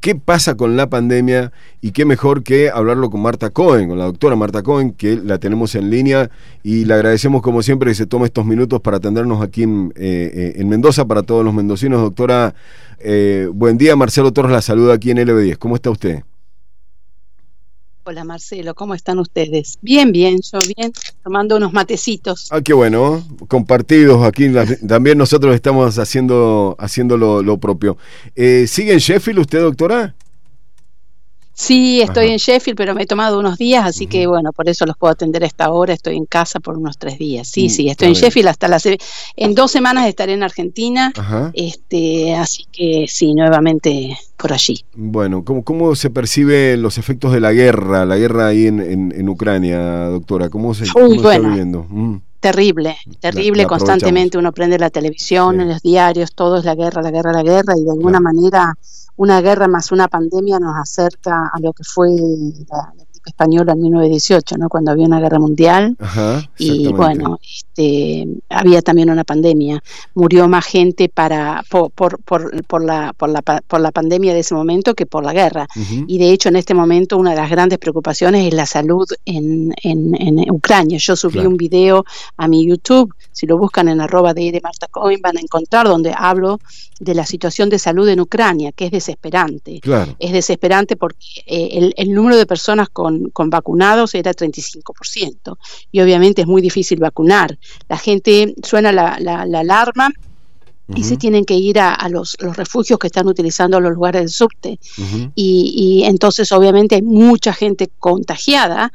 qué pasa con la pandemia, y qué mejor que hablarlo con Marta Cohen, con la doctora Marta Cohen, que la tenemos en línea, y le agradecemos como siempre que se tome estos minutos para atendernos aquí en Mendoza para todos los mendocinos. Doctora, buen día. Marcelo Torres la saluda aquí en LB10. ¿Cómo está usted? Hola Marcelo, ¿cómo están ustedes? Bien, yo bien, tomando unos matecitos. Ah, qué bueno, compartidos aquí. También nosotros estamos haciendo lo propio. ¿Sigue en Sheffield usted, doctora? Sí, estoy en Sheffield, pero me he tomado unos días, así que bueno, por eso los puedo atender a esta hora. Estoy en casa por unos 3 días. Sí, estoy en Sheffield en 2 semanas estaré en Argentina. Así que sí, nuevamente por allí. Bueno, ¿cómo se perciben los efectos de la guerra ahí en Ucrania, doctora? ¿Cómo está viviendo? Terrible, la constantemente uno prende la televisión, en los diarios, todo es la guerra, y de alguna manera una guerra más una pandemia nos acerca a lo que fue la gripe española en 1918, ¿no? Cuando había una guerra mundial. Y bueno, había también una pandemia. Murió más gente por la pandemia de ese momento que por la guerra. Y de hecho en este momento una de las grandes preocupaciones es la salud en Ucrania. Yo subí un video a mi YouTube, si lo buscan en @de Marta Cohen van a encontrar, donde hablo de la situación de salud en Ucrania, que es desesperante. Es desesperante porque el número de personas con vacunados era 35%, y obviamente es muy difícil vacunar. La gente suena la alarma y se tienen que ir a los refugios que están utilizando los lugares del subte. Y entonces obviamente hay mucha gente contagiada,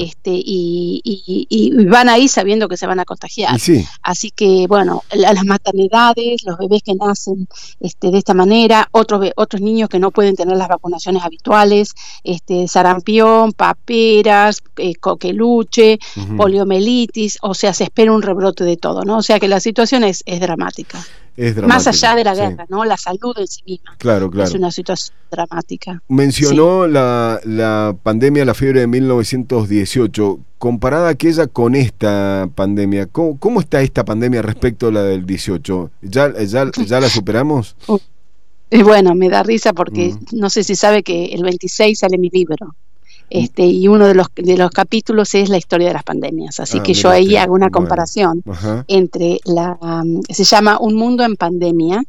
y van ahí sabiendo que se van a contagiar. Así que bueno, las maternidades, los bebés que nacen de esta manera, otros niños que no pueden tener las vacunaciones habituales, sarampión, paperas, coqueluche, poliomielitis, o sea, se espera un rebrote de todo, ¿no? O sea que la situación es dramática. Más allá de la guerra, ¿no? La salud en sí misma. Claro. Es una situación dramática. Mencionó la pandemia, la fiebre de 1918. Comparada aquella con esta pandemia, ¿cómo está esta pandemia respecto a la del 18? ¿Ya la superamos? Bueno, me da risa porque no sé si sabe que el 26 sale mi libro. Y uno de los capítulos es la historia de las pandemias, así que yo ahí hago una comparación entre se llama Un mundo en pandemia,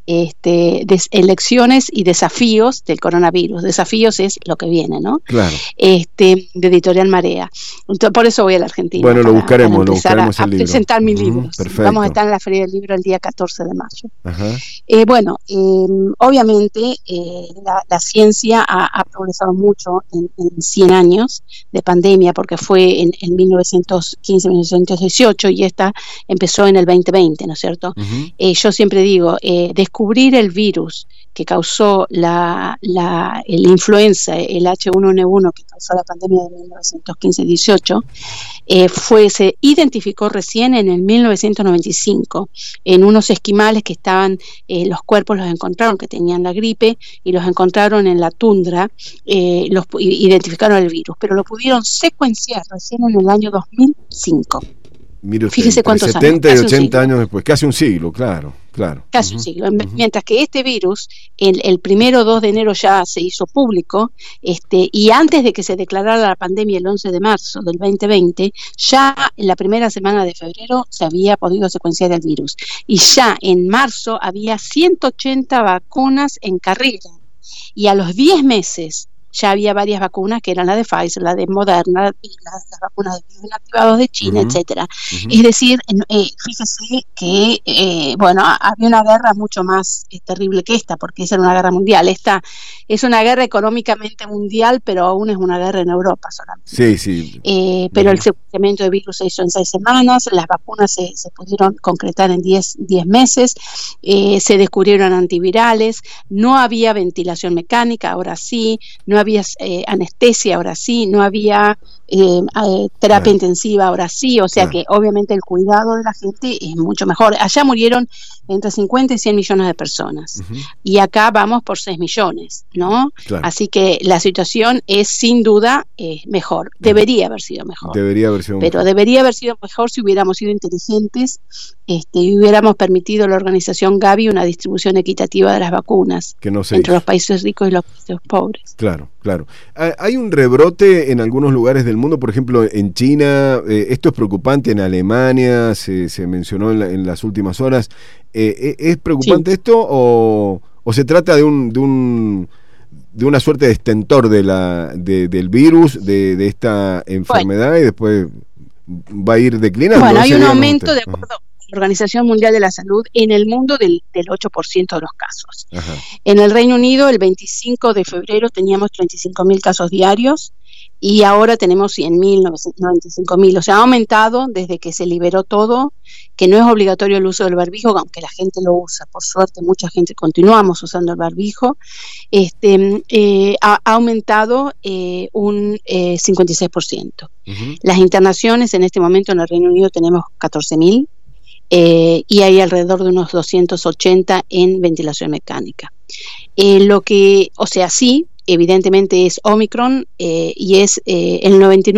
elecciones y desafíos del coronavirus. Desafíos es lo que viene, ¿no? De Editorial Marea. Entonces, por eso voy a la Argentina. Bueno, lo buscaremos a presentar mi libro. Vamos a estar en la Feria del Libro el día 14 de mayo. Obviamente la ciencia ha progresado mucho en 100 años de pandemia, porque fue en 1915-1918 y esta empezó en el 2020, ¿no es cierto? Yo siempre digo, descubrir el virus que causó la influenza, el H1N1 que causó la pandemia de 1915-18, se identificó recién en el 1995 en unos esquimales que estaban, los cuerpos los encontraron que tenían la gripe y los encontraron en la tundra, identificaron el virus, pero lo pudieron secuenciar recién en el año 2005. Mire usted, fíjese cuántos 70 y 80 años después, casi un siglo, claro. Casi un siglo. Mientras que este virus, el 1-2 de enero ya se hizo público, y antes de que se declarara la pandemia el 11 de marzo del 2020, ya en la primera semana de febrero se había podido secuenciar el virus. Y ya en marzo había 180 vacunas en carrera. Y a los 10 meses ya había varias vacunas que eran la de Pfizer, la de Moderna, y las vacunas de virus inactivados de China, etcétera. Es decir, fíjese que había una guerra mucho más terrible que esta, porque esa era una guerra mundial. Esta es una guerra económicamente mundial, pero aún es una guerra en Europa solamente. Pero el secuenciamiento de virus se hizo en 6 semanas, las vacunas se pudieron concretar en 10 meses, se descubrieron antivirales, no había ventilación mecánica, ahora sí, no había anestesia, ahora sí, no había terapia intensiva ahora sí, o sea que obviamente el cuidado de la gente es mucho mejor. Allá murieron entre 50 y 100 millones de personas, y acá vamos por 6 millones, ¿no? Así que la situación es sin duda mejor, debería haber sido mejor. Debería haber sido mejor si hubiéramos sido inteligentes y hubiéramos permitido a la organización Gavi una distribución equitativa de las vacunas entre los países ricos y los países pobres. Claro. Hay un rebrote en algunos lugares del mundo, por ejemplo en China, esto es preocupante, en Alemania se mencionó en las últimas horas. ¿Es preocupante esto o se trata de una suerte de estentor del virus, de esta enfermedad, y después va a ir declinando? Bueno, hay un aumento, de acuerdo a la Organización Mundial de la Salud, en el mundo del 8% de los casos. En el Reino Unido, el 25 de febrero teníamos 35.000 casos diarios, y ahora tenemos 100.000, 95.000. O sea, ha aumentado desde que se liberó todo, que no es obligatorio el uso del barbijo, aunque la gente lo usa. Por suerte, mucha gente continuamos usando el barbijo. Ha aumentado un 56%. Las internaciones en este momento en el Reino Unido tenemos 14.000, y hay alrededor de unos 280 en ventilación mecánica. Sí, evidentemente es Omicron, y es el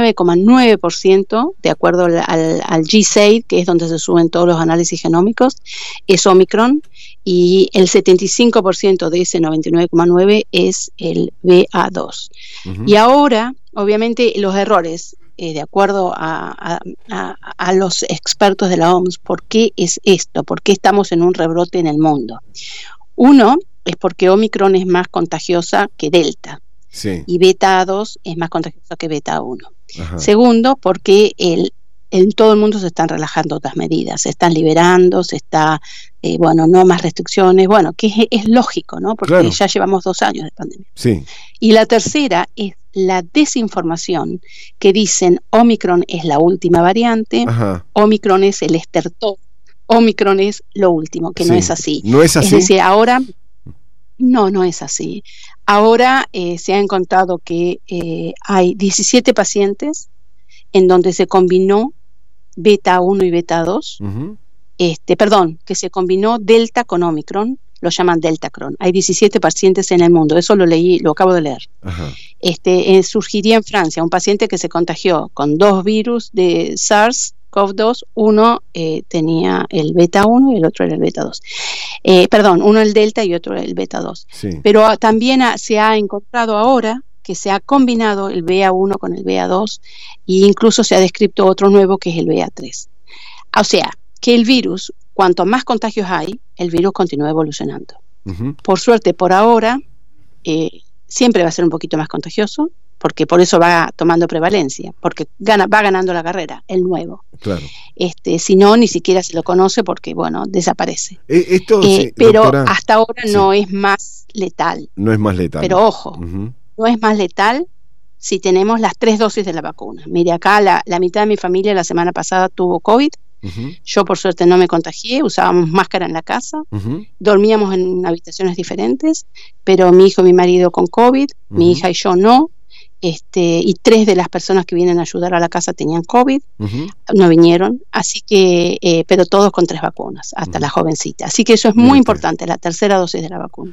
99,9%, de acuerdo al GSAID, que es donde se suben todos los análisis genómicos, es Omicron, y el 75% de ese 99,9% es el BA2. Y ahora, obviamente, los errores, de acuerdo a los expertos de la OMS, ¿por qué es esto? ¿Por qué estamos en un rebrote en el mundo? Uno, es porque Omicron es más contagiosa que Delta, y Beta 2 es más contagiosa que Beta 1. Segundo, porque en todo el mundo se están relajando otras medidas, se están liberando, no más restricciones, que es lógico, ¿no? Porque ya llevamos 2 años de pandemia. Y la tercera es la desinformación, que dicen Omicron es la última variante, Omicron es el estertor, Omicron es lo último, que no es así. ¿No es así? Es decir, ahora... No es así. Ahora se ha encontrado que hay 17 pacientes en donde se combinó Beta 1 y Beta 2, que se combinó Delta con Omicron, lo llaman Deltacron. Hay 17 pacientes en el mundo, eso lo leí, lo acabo de leer. Surgiría en Francia un paciente que se contagió con 2 virus de SARS-CoV-2, uno tenía el Beta 1 y el otro era el Beta 2. Uno el Delta y otro el Beta 2. Pero también se ha encontrado ahora que se ha combinado el BA1 con el BA2, e incluso se ha descrito otro nuevo que es el BA3. O sea, que el virus, cuanto más contagios hay, el virus continúa evolucionando. Por suerte, por ahora, siempre va a ser un poquito más contagioso, porque por eso va tomando prevalencia, porque va ganando la carrera, el nuevo. Si no, ni siquiera se lo conoce porque, desaparece. Pero doctora, hasta ahora no es más letal. No es más letal. Pero ojo, no es más letal si tenemos las 3 dosis de la vacuna. Mire, acá la mitad de mi familia la semana pasada tuvo COVID. Yo por suerte no me contagié, usábamos máscara en la casa, dormíamos en habitaciones diferentes, pero mi hijo y mi marido con COVID, mi hija y yo no. Y 3 de las personas que vienen a ayudar a la casa tenían COVID, no vinieron, así que, pero todos con 3 vacunas, hasta la jovencita. Así que eso es muy importante, la tercera dosis de la vacuna.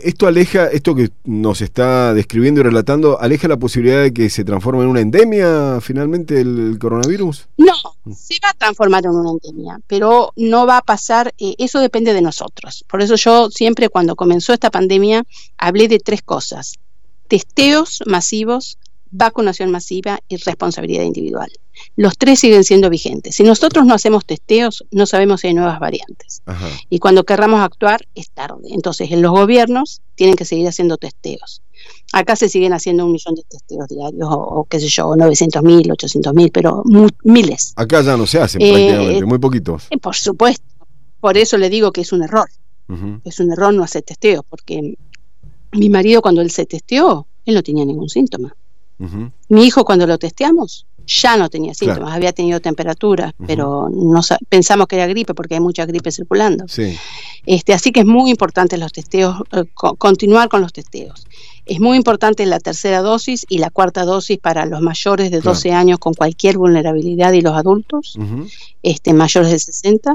Esto que nos está describiendo y relatando, ¿aleja la posibilidad de que se transforme en una endemia finalmente el coronavirus? No, se va a transformar en una endemia, pero no va a pasar, eso depende de nosotros. Por eso yo siempre cuando comenzó esta pandemia hablé de 3 cosas: testeos masivos, vacunación masiva y responsabilidad individual. Los 3 siguen siendo vigentes. Si nosotros no hacemos testeos, no sabemos si hay nuevas variantes. Y cuando querramos actuar, es tarde. Entonces, en los gobiernos tienen que seguir haciendo testeos. Acá se siguen haciendo 1 millón de testeos diarios, o qué sé yo, 900.000, 800.000, pero miles. Acá ya no se hacen prácticamente, muy poquitos. Por supuesto. Por eso le digo que es un error. Es un error no hacer testeos, porque mi marido cuando él se testeó, él no tenía ningún síntoma. Mi hijo cuando lo testeamos, ya no tenía síntomas, claro. Había tenido temperatura, pero no pensamos que era gripe porque hay mucha gripe circulando. Sí. Así que es muy importante los testeos, continuar con los testeos. Es muy importante la tercera dosis y la cuarta dosis para los mayores de 12 años con cualquier vulnerabilidad y los adultos, mayores de 60.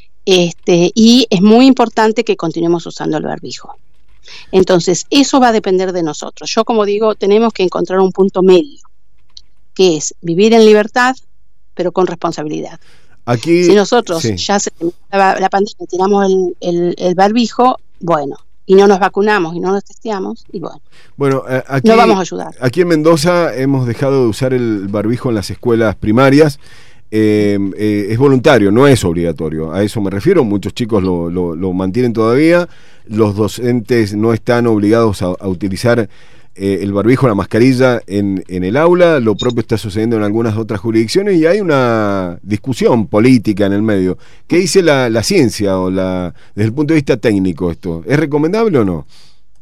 Y es muy importante que continuemos usando el barbijo. Entonces, eso va a depender de nosotros. Yo, como digo, tenemos que encontrar un punto medio, que es vivir en libertad, pero con responsabilidad. Aquí, si nosotros ya se la pandemia, tiramos el barbijo, bueno, y no nos vacunamos y no nos testeamos, y bueno, aquí, no vamos a ayudar. Aquí en Mendoza hemos dejado de usar el barbijo en las escuelas primarias. Es voluntario, no es obligatorio, a eso me refiero. Muchos chicos lo mantienen todavía. Los docentes no están obligados a utilizar el barbijo, la mascarilla en el aula. Lo propio está sucediendo en algunas otras jurisdicciones y hay una discusión política en el medio. ¿Qué dice la ciencia desde el punto de vista técnico esto? ¿Es recomendable o no?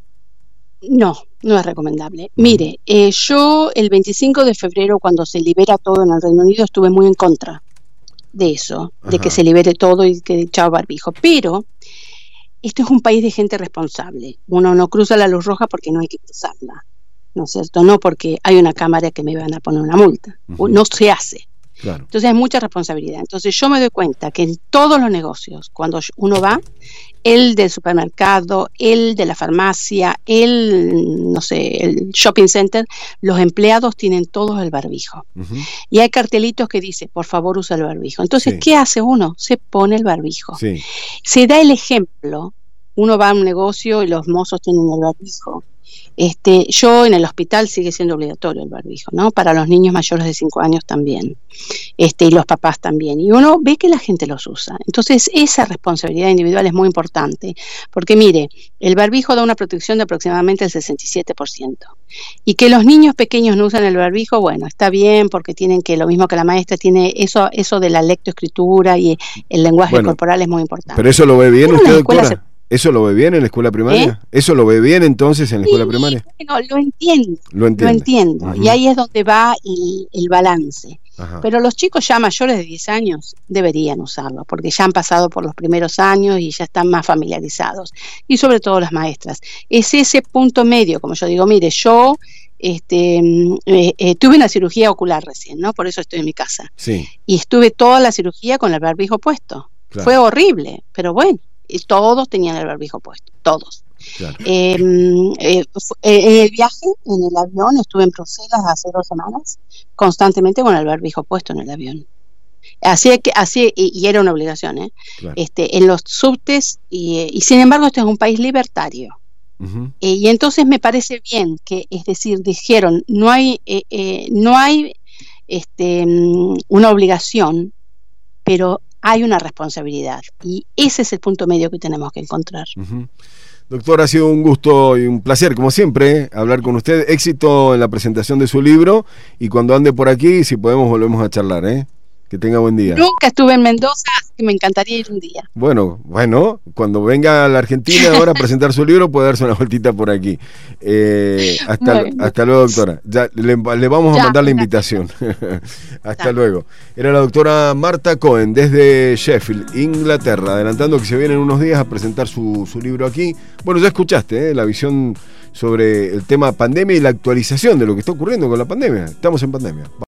No, no es recomendable. Mire, yo el 25 de febrero, cuando se libera todo en el Reino Unido, estuve muy en contra de eso, de que se libere todo y que chao barbijo. Pero esto es un país de gente responsable. Uno no cruza la luz roja porque no hay que cruzarla, ¿no es cierto? No porque hay una cámara que me van a poner una multa. No se hace. Claro. Entonces hay mucha responsabilidad. Entonces yo me doy cuenta que en todos los negocios, cuando uno va, el del supermercado, el de la farmacia, el shopping center, los empleados tienen todos el barbijo. Y hay cartelitos que dice, por favor usa el barbijo. Entonces, ¿qué hace uno? Se pone el barbijo. Se da el ejemplo. Uno va a un negocio y los mozos tienen el barbijo. Yo en el hospital sigue siendo obligatorio el barbijo, ¿no? Para los niños mayores de 5 años también, y los papás también, y uno ve que la gente los usa. Entonces esa responsabilidad individual es muy importante, porque mire, el barbijo da una protección de aproximadamente el 67%, y que los niños pequeños no usan el barbijo, bueno, está bien, porque tienen que, lo mismo que la maestra, tiene eso de la lectoescritura y el lenguaje corporal es muy importante. ¿Pero eso lo ve bien usted, doctora? ¿Eso lo ve bien en la escuela primaria? ¿Eso lo ve bien entonces en la escuela primaria? No, lo entiendo. Y ahí es donde va el balance. Pero los chicos ya mayores de 10 años deberían usarlo, porque ya han pasado por los primeros años y ya están más familiarizados. Y sobre todo las maestras. Es ese punto medio, como yo digo, mire, yo tuve una cirugía ocular recién, ¿no? Por eso estoy en mi casa. Y estuve toda la cirugía con el barbijo puesto. Fue horrible, pero bueno. Todos tenían el barbijo puesto, todos. En el viaje, en el avión, estuve en Bruselas hace 2 semanas, constantemente con el barbijo puesto en el avión. Y era una obligación, en los subtes, y sin embargo este es un país libertario. Y entonces me parece bien que, es decir, dijeron, no hay una obligación, pero hay una responsabilidad, y ese es el punto medio que tenemos que encontrar. Doctor, ha sido un gusto y un placer, como siempre, hablar con usted. Éxito en la presentación de su libro, y cuando ande por aquí, si podemos, volvemos a charlar, Que tenga buen día. Nunca estuve en Mendoza, que me encantaría ir un día. Bueno, cuando venga a la Argentina ahora a presentar su libro, puede darse una vueltita por aquí. Hasta luego, doctora. Ya le vamos a mandar la invitación. Hasta luego. Era la doctora Marta Cohen desde Sheffield, Inglaterra, adelantando que se vienen unos días a presentar su libro aquí. Bueno, ya escuchaste la visión sobre el tema pandemia y la actualización de lo que está ocurriendo con la pandemia. Estamos en pandemia.